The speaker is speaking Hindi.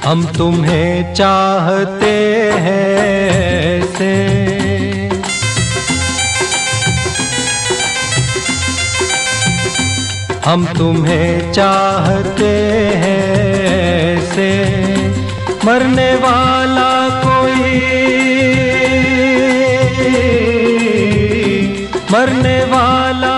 हम तुम्हें चाहते हैं ऐसे, हम तुम्हें चाहते हैं ऐसे, मरने वाला कोई, मरने वाला